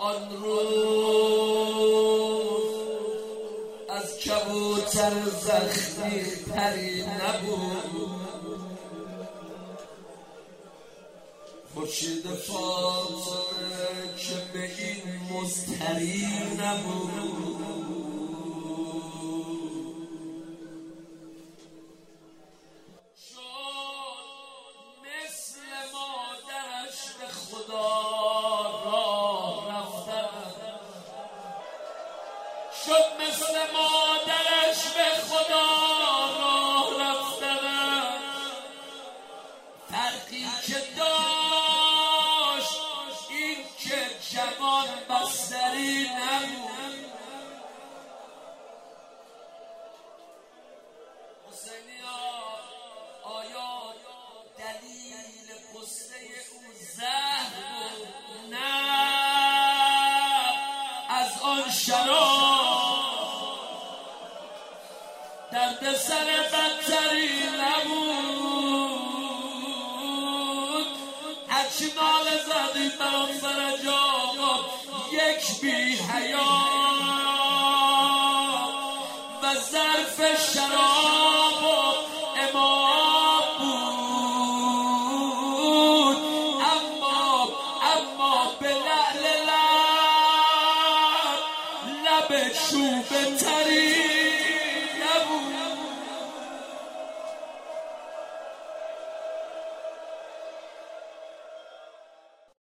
آن روز از کبوتر زخمی پری نبود، خورشید فاطمه که به این مضطری نبود. شد مثل مادرش به خدا راه رفتن، شد مثل مادرش به خدا راه رفتن. فرقی که داشت این که جوان بستری نبود. حسینیا آیا دلیل قصه او زهر بود؟ نه، از آن شراب درد سر بدتری نبود. هرچی ناله زدی برام فرج آقا یک بی حیا و ظرف شراب و امام بود. اما به لعل لب چوب تری